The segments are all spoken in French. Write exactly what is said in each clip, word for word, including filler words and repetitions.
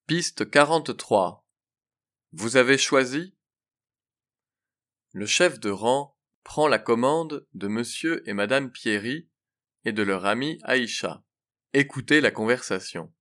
Piste quarante-trois. Vous avez choisi? Le chef de rang prend la commande de Monsieur et Madame Pierry et de leur amie Aïcha. Écoutez la conversation.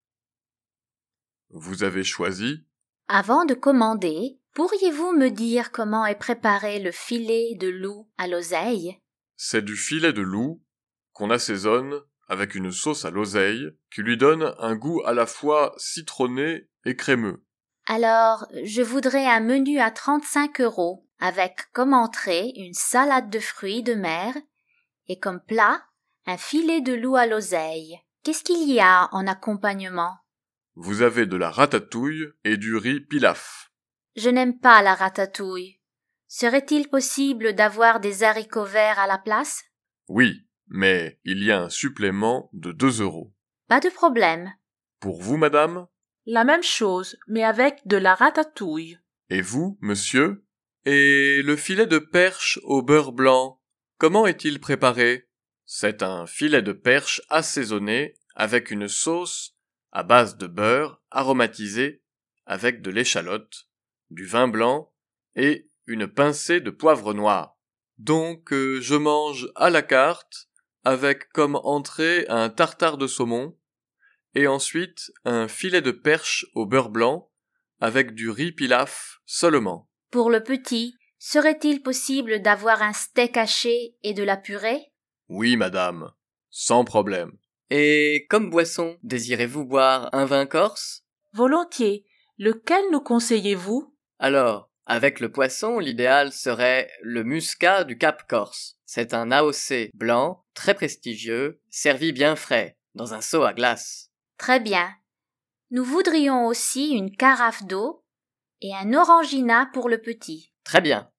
Vous avez choisi? Avant de commander, pourriez-vous me dire comment est préparé le filet de loup à l'oseille? C'est du filet de loup qu'on assaisonne avec une sauce à l'oseille qui lui donne un goût à la fois citronné et crémeux. Alors, je voudrais un menu à trente-cinq euros, avec comme entrée une salade de fruits de mer et comme plat, un filet de loup à l'oseille. Qu'est-ce qu'il y a en accompagnement? Vous avez de la ratatouille et du riz pilaf. Je n'aime pas la ratatouille. Serait-il possible d'avoir des haricots verts à la place? Oui, mais il y a un supplément de deux euros. Pas de problème. Pour vous, madame? La même chose, mais avec de la ratatouille. Et vous, monsieur? Et le filet de perche au beurre blanc, comment est-il préparé? C'est un filet de perche assaisonné avec une sauce à base de beurre aromatisé avec de l'échalote, du vin blanc et une pincée de poivre noir. Donc euh, je mange à la carte avec comme entrée un tartare de saumon et ensuite un filet de perche au beurre blanc avec du riz pilaf seulement. Pour le petit, serait-il possible d'avoir un steak haché et de la purée? Oui, madame, sans problème. Et comme boisson, désirez-vous boire un vin corse? Volontiers. Lequel nous conseillez-vous? Alors, avec le poisson, l'idéal serait le muscat du Cap Corse. C'est un A O C blanc, très prestigieux, servi bien frais, dans un seau à glace. Très bien. Nous voudrions aussi une carafe d'eau et un orangina pour le petit. Très bien.